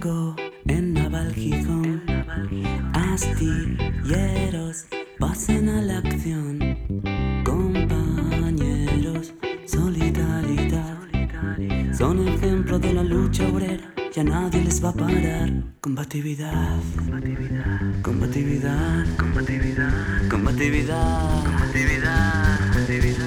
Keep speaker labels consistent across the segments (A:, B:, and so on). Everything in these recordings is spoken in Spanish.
A: Barco en Naval Gijón, astilleros pasan a la acción. Compañeros, solidaridad, son el ejemplo de la lucha obrera, ya nadie les va a parar. Combatividad, combatividad, combatividad, combatividad, combatividad, combatividad, combatividad.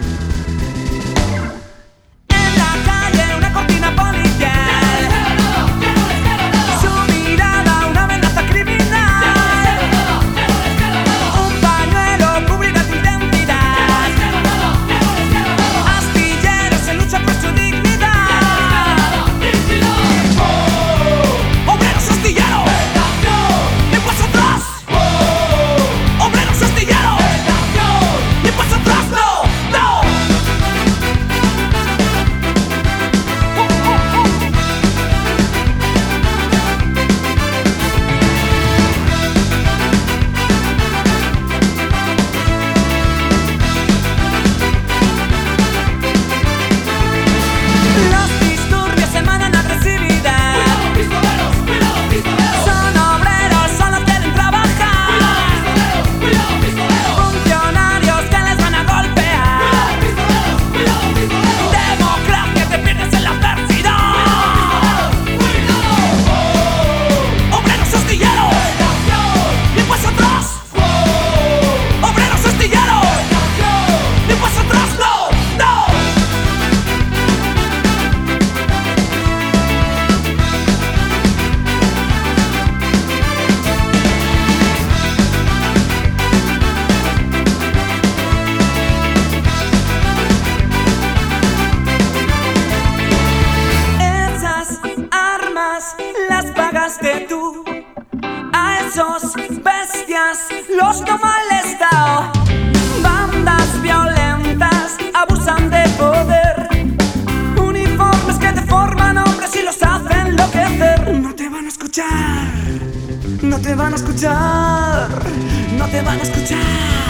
A: Las pagaste tú, a esos bestias los toma el Estado. Bandas violentas abusan de poder, uniformes que deforman hombres y los hacen enloquecer. No te van a escuchar, no te van a escuchar, no te van a escuchar.